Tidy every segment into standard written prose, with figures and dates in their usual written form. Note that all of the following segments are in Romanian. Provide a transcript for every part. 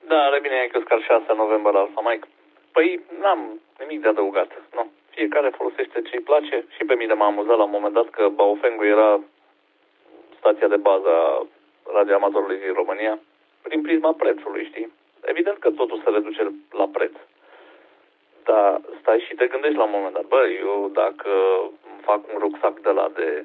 Da, revine că Oscar 6 noiembrie la Alfa Mike. Păi, n-am nimic de adăugat. Nu. Fiecare folosește ce-i place. Și pe mine m-a amuzat la un moment dat că Baofeng era stația de bază a radioamatorului din România prin prisma prețului, știi? Evident că totul se reduce la preț. Dar stai și te gândești la un moment dat. Bă, eu dacă fac un rucsac de la de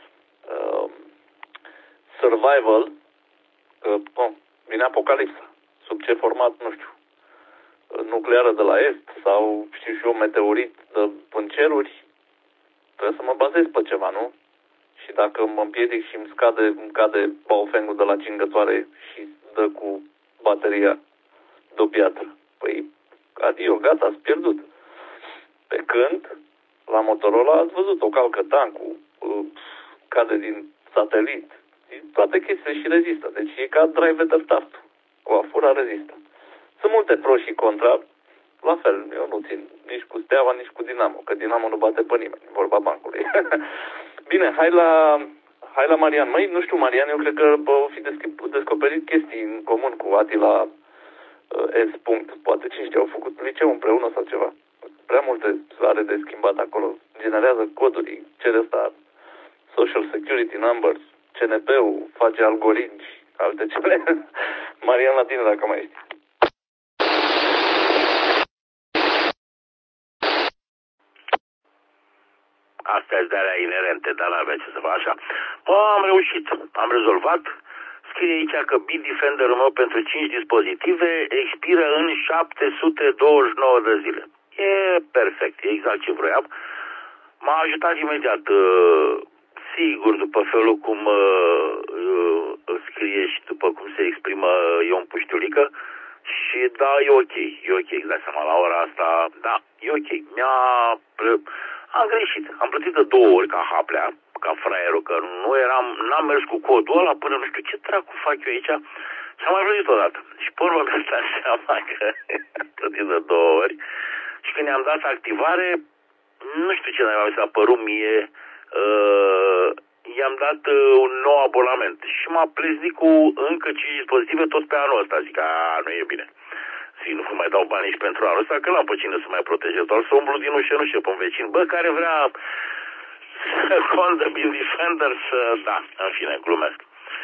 survival, vine apocalipsa. Sub ce format, nu știu. Nucleară de la est sau, știu și eu, meteorit de în ceruri, trebuie să mă bazez pe ceva, nu? Și dacă mă împiedic și îmi cade Baofengul de la cingătoare și dă cu bateria de o piatră, păi, adio, gata, ați pierdut. Pe când, la Motorola, ați văzut, o calcă tancul, cade din satelit, toate chestiile și rezistă. Deci e ca drive de start. O afura rezistă. Sunt multe pro și contra. La fel, eu nu țin nici cu Steaua, nici cu Dinamo, că Dinamo nu bate pe nimeni, vorba bancului. Bine, hai la Marian. Măi, nu știu, Marian, eu cred că au fi descoperit chestii în comun cu Atila S. Poate cine știe, au făcut liceu împreună sau ceva. Prea multe are de schimbat acolo. Generează coduri, cere asta Social Security Numbers, CNP-ul, face algoritmi, alte cele. Marian, la tine dacă mai ești. Astea sunt de-alea inerente, dar n-avea ce să fac așa. Am reușit, am rezolvat. Scrie aici că Bitdefender-ul meu pentru 5 dispozitive expiră în 729 de zile. E perfect, e exact ce vroiam. M-a ajutat imediat, sigur, după felul cum îl scrie și după cum se exprimă Ion Puștiulică. Și da, e ok, îți dai seama, la ora asta, da, e ok. Am greșit, am plătit de 2 ori ca haplea, ca fraierul, că n-am mers cu codul ăla până nu știu ce dracu fac eu aici și am mai plătit odată. Și pe urmă mi-am dat seama că am plătit de 2 ori și când i-am dat activare, nu știu ce mi s-a părut mie, i-am dat un nou abonament și m-a pleznit cu încă 5 dispozitive tot pe anul ăsta. Zic, nu e bine. Zic, nu mai dau bani nici pentru anul ăsta, că n-am pe cine să mai protejez, doar să umblu din ușă în ușă pe un vecin. Bă, care vrea să condă Bitdefender să... Da, în fine, glumesc.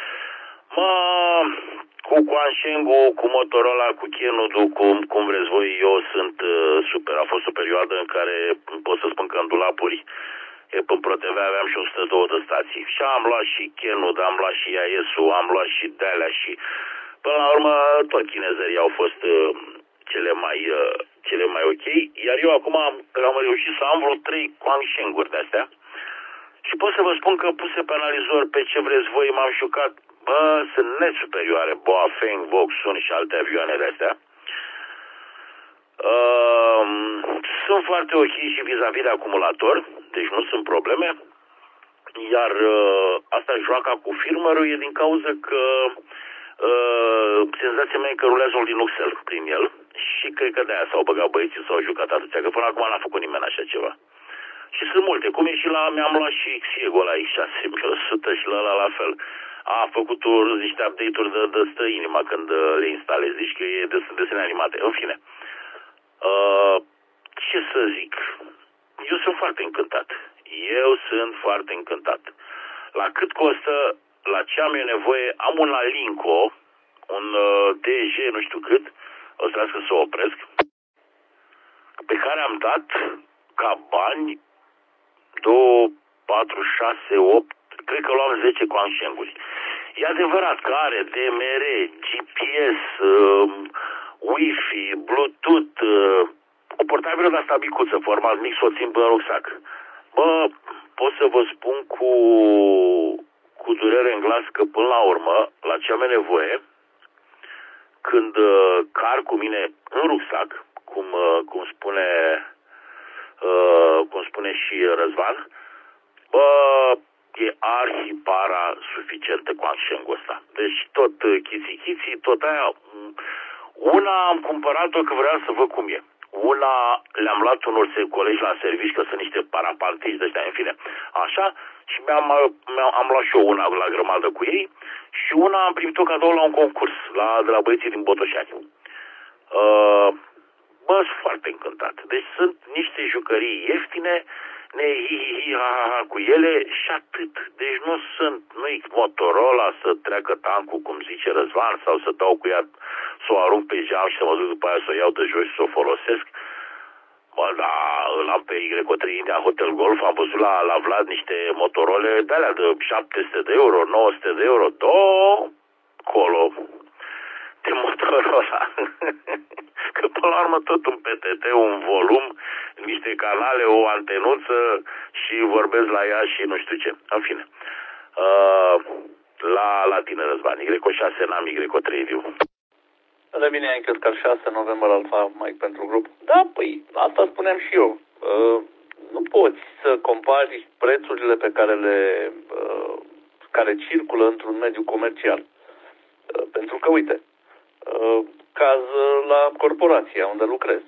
Cu Quansheng-ul, cu Motorola, cu Kenodu, cum vreți voi, eu sunt super. A fost o perioadă în care pot să spun că în dulapuri pe ProTV aveam și 102 de stații. Și am luat și Kenud, am luat și AES-ul, am luat și de-alea și... Până la urmă, tot chinezării au fost cele mai ok. Iar eu acum am reușit să am vreo 3 Quansheng-uri de-astea. Și pot să vă spun că puse pe analizor pe ce vreți voi, m-am șucat. Bă, sunt net superioare. Baofeng, Voxun și alte avioane de-astea. Sunt foarte ok și vis-a-vis de acumulator, deci nu sunt probleme. Iar asta joaca cu firmărul e din cauza că senzația mea e că rulează un Linuxel prin el și cred că de-aia s-au băgat băieții, s-au jucat atâția, că până acum n-a făcut nimeni așa ceva. Și sunt multe, cum e și mi-am luat și Xiego la X6100 și la fel. A făcut niște update-uri de stă inima când le instalezi, zici că e desene animate. În fine, ce să zic, eu sunt foarte încântat. La cât costă, la ce am eu nevoie, am un Alinco, un DG, nu știu cât, o să las să o opresc, pe care am dat ca bani 2, 4, 6, 8, cred că luam 10 Quansheng-uri. E adevărat că are DMR, GPS, Wi-Fi, Bluetooth, o portabilă de asta micuță, format mic, să o țin pe rucsac. Bă, pot să vă spun cu durere în glas că până la urmă, la ce am nevoie, când car cu mine în rucsac, cum spune și Răzvan, bă, e arhipara suficientă Quansheng-ul ăsta. Deci tot chiții, tot aia. Una am cumpărat-o că vreau să văd cum e. Una le-am luat unor colegi la serviciu, că sunt niște parapantiști de ăștia, în fine. Așa, și am luat și eu una la grămadă cu ei și una am primit-o cadou la un concurs de la băieții din Botoșani. Bă, sunt foarte încântat. Deci sunt niște jucării ieftine, ne hi ha cu ele și atât. Deci nu-i Motorola să treacă tancul, cum zice Răzvan, sau să dau cu ea, să o arunc pe geam și să mă duc după aia să o iau de jos și să o folosesc. Bă, da, îl am pe Y3 India Hotel Golf, am văzut la Vlad niște Motorole de alea de 700 de euro, 900 de euro, colo de Motorola. Că până la urmă tot un PTT, un volum, niște canale, o antenuță și vorbesc la ea și nu știu ce. În fine. La tine, Răzvan, Y6 n-am Y3 viu. Revine încă ca 6 noiembrie Alfa Mike pentru grup. Da, păi, asta spuneam și eu. Nu poți să compari prețurile pe care circulă într-un mediu comercial. Pentru că, uite, caz la corporația unde lucrez.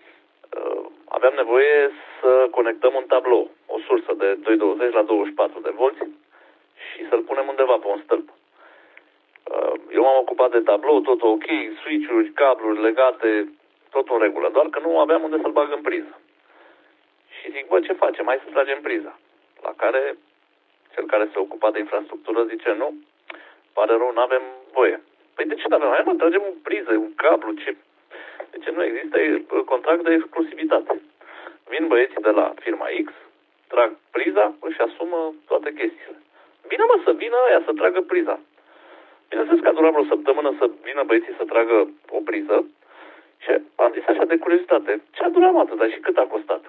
Aveam nevoie să conectăm un tablou, o sursă de 220 la 24 de volți și să-l punem undeva pe un stâlp. Eu m-am ocupat de tablou, tot ok, switch-uri, cabluri legate, tot în regulă, doar că nu aveam unde să-l bag în priză. Și zic, bă, ce facem? Hai să tragem priza. La care cel care se ocupa de infrastructură zice, nu, pare rău, nu avem voie. Păi de ce nu avem? Hai mă, tragem o priză, un cablu, ce? Deci nu există contract de exclusivitate. Vin băieții de la firma X, trag priza, își asumă toate chestiile. Vină aia să tragă priza. Bineînțeles că a durat vreo săptămână să vină băieții să tragă o priză și am zis așa de curiozitate, ce a durat atâta și cât a costat?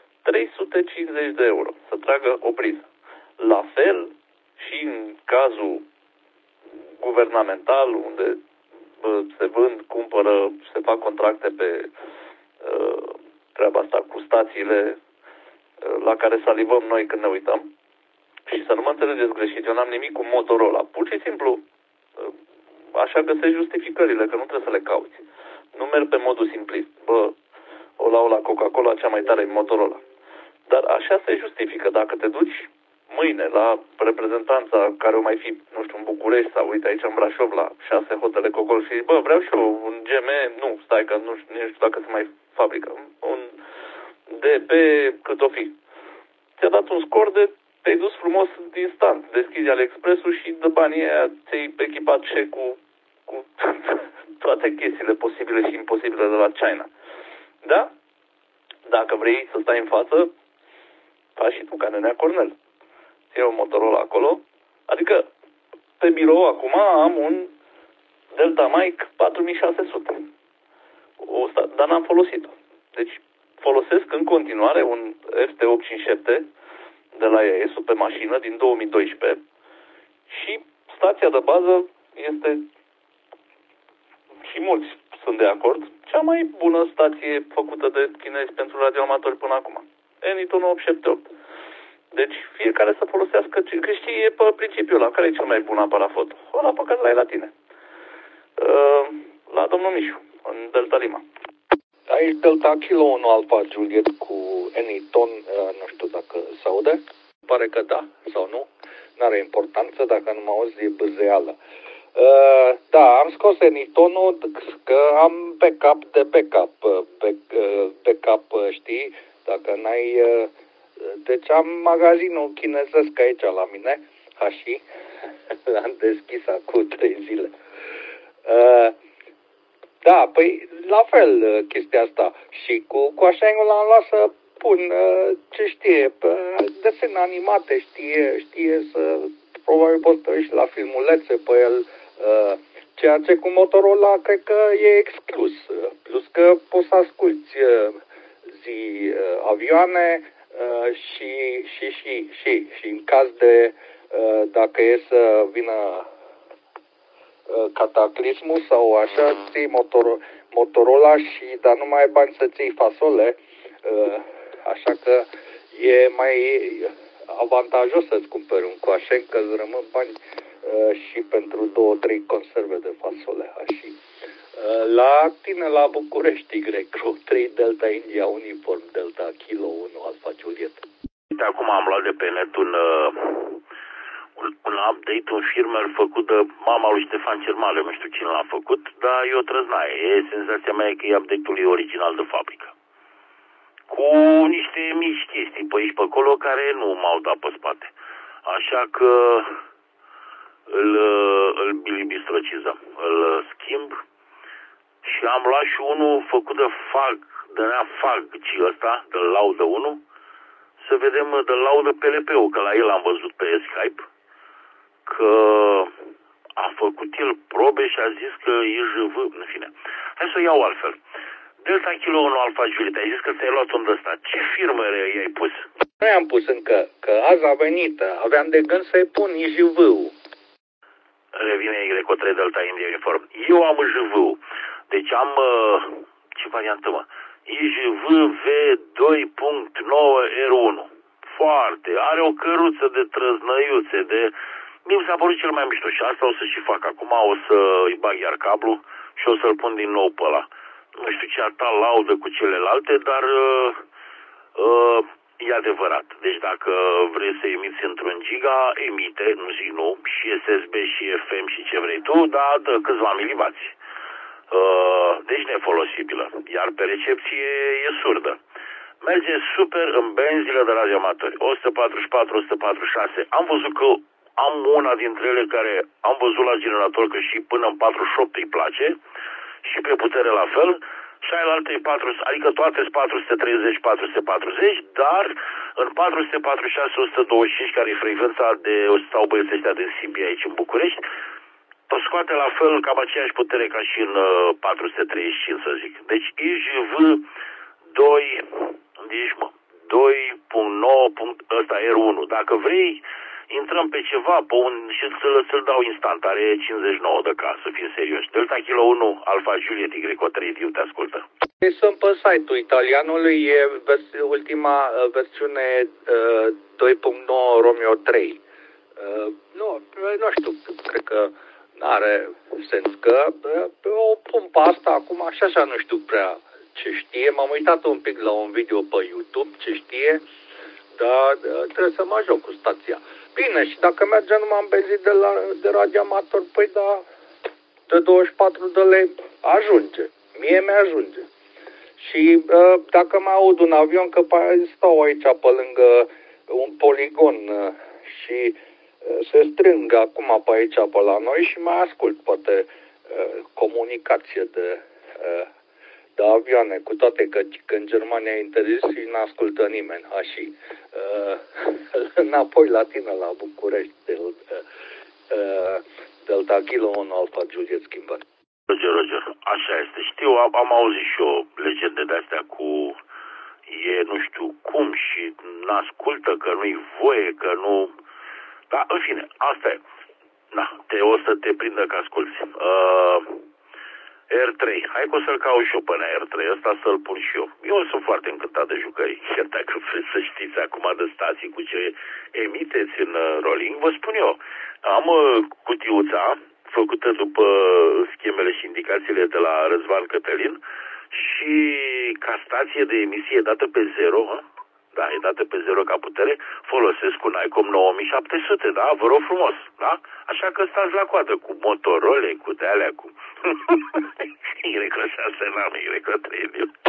350 de euro să tragă o priză. La fel și în cazul guvernamental, unde se vând, cumpără, se fac contracte pe treaba asta cu stațiile la care salivăm noi când ne uităm. Și să nu mă înțelegeți greșit, eu n-am nimic cu Motorola. Pur și simplu, așa găsești justificările, că nu trebuie să le cauți. Nu merg pe modul simplist. Bă, la Coca-Cola cea mai tare e Motorola. Dar așa se justifică. Dacă te duci mâine la reprezentanța care o mai fi, nu știu, în București sau uite aici în Brașov la 6 hotele Cocol și bă, vreau și eu un GM, nu, stai că nu știu dacă se mai fabrică, un DP cât o fi. Ți-a dat un scor de te-ai dus frumos instant, deschizi AliExpress-ul și de banii aia ți-ai echipat check-ul cu toate chestiile posibile și imposibile de la China. Da? Dacă vrei să stai în față, faci și tu ca Nenea Cornel. Ți-ai o Motorola acolo, adică pe birou acum am un Delta Mic 4600. Dar n-am folosit-o. Deci folosesc în continuare un FT857 de la EAS-ul pe mașină din 2012 și stația de bază este, și mulți sunt de acord, cea mai bună stație făcută de chinezi pentru radioamatori până acum. Anyton 878. Deci fiecare să folosească, că știi, e pe principiul ăla, care e cel mai bun aparat foto? Ăla pe care l-ai la tine. La domnul Mișu, în Delta Lima. Aici Delta Kilo 1 Alfa Juliet cu Anyton, nu știu dacă se aude. Pare că da sau nu. N-are importanță, dacă nu mă auzi, e bâzeală. Da, am scos Anytonul că am backup de backup. Backup, știi, dacă n-ai... Deci am magazinul chinezesc aici la mine, Hashi. L-am deschis acum 3 zile. Da, păi la fel chestia asta. Și cu Coașengul l-am luat să pun ce știe, desene animate, știe să, probabil poți să și la filmulețe pe el, ceea ce cu Motorola cred că e exclus. Plus că poți să asculti avioane și în caz de dacă e să vină cataclismul sau așa, ții Motorola și dar nu mai ai bani să ții fasole, așa că e mai avantajos să-ți cumperi un coașen, că îți rămân bani și pentru 2-3 conserve de fasole. Și la tine la București, Y3 Delta India Uniform Delta Kilo 1 Alfa Juliet. Acum am luat de pe net un un update, un firmware făcut de mama lui Ștefan Cermale, nu știu cine l-a făcut, dar e o trăznaie. E senzația mea că e update-ul original de fabrică. Cu niște mici chestii pe aici pe acolo care nu m-au dat pe spate. Așa că îl bilibistrocizăm, îl schimb și am luat și unul făcut de FAG, de nea FAG, ci ăsta, de laudă 1, să vedem de laudă PLP-ul, că la el am văzut pe Skype, că a făcut el probe și a zis că e JV, în fine. Hai să o iau altfel. Delta Kilo 1 Alpha Juliet, ai zis că ți-ai luat unde ăsta. Ce firmă i-ai pus? Nu i-am pus încă, că azi a venit, aveam de gând să-i pun IJV-ul. Revine Y3 Delta India Uniform. Eu am IJV-ul. Deci am, ce variantă mă? IJV V2.9 R1. Foarte. Are o căruță de trăznăiuțe, de... Mi s-a părut cel mai mișto și asta o să și fac. Acum o să-i bag iar cablu și o să-l pun din nou pe ăla. Nu știu ce alta laudă cu celelalte, dar e adevărat. Deci dacă vrei să emiți într-un giga, emite, nu zic nu, și SSB și FM și ce vrei tu, dar dă câțiva milivați. Deci nefolosibilă. Iar pe recepție e surdă. Merge super în benzile de radioamatori. 144, 146. Am văzut că am una dintre ele care am văzut la generator că și până în 48 îi place și pe putere la fel. Și alte 400, adică toate 430, 440, dar în 446, 125, care e frecvența de stau băieții ăștia din Sibiu aici în București, o scoate la fel cam aceeași putere ca și în 435, să zic. Deci IJV 2, unde ești, mă? 2.9, ăsta R1. Dacă vrei, intrăm pe ceva, pe un, și să-l dau instant, are 59 de ca, să fim serioși. Delta Kilo 1, Alpha Juliet, Y3, Diu, te ascultă. Sunt pe site-ul italianului, e ultima versiune 2.9 Romeo 3. Nu știu, cred că n-are sens, că o pun pe asta acum și așa nu știu prea ce știe. M-am uitat un pic la un video pe YouTube ce știe, dar trebuie să mă joc cu stația. Bine, și dacă merge numai în benzii de radioamator, păi da, de 24 de lei ajunge. Mie mi-ajunge. Și dacă mai aud un avion, că stau aici pe lângă un poligon și se strâng acum pe aici pe la noi și mai ascult poate comunicație de avioane, cu toate că în Germania e interzis și nu ascultă nimeni. Și înapoi la tine la București, Delta Kilo 1 Alpha Juliet schimbări. Roger, așa este. Știu, am auzit și eu legende de-astea cu nu știu cum și n-ascultă, că nu-i voie, că nu... Da, în fine, asta e. Da, o să te prindă că asculti. R3. Hai că o să-l caut și eu până R3. Ăsta să-l pun și eu. Eu sunt foarte încântat de jucării. Chiar dacă vreți să știți acum de stații cu ce emiteți în rolling, vă spun eu. Am cutiuța făcută după schemele și indicațiile de la Răzvan Cătălin și ca stație de emisie dată pe 0, da, e dată pe 0 ca putere, folosesc un ICOM 9700, da, vă rog frumos, da? Așa că stați la coadă cu Motorola, cu de-alea, cu... Y6 n-am, Y3,